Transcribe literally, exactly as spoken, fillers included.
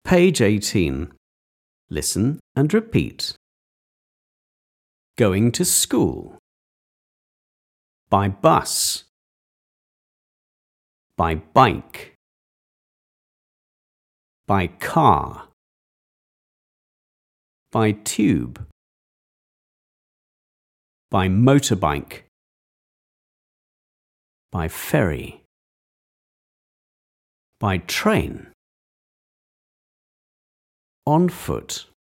Page eighteen. Listen and repeat. Going to school. By bus. By bike. By car. By tube. By motorbike. By ferry. By train. On foot.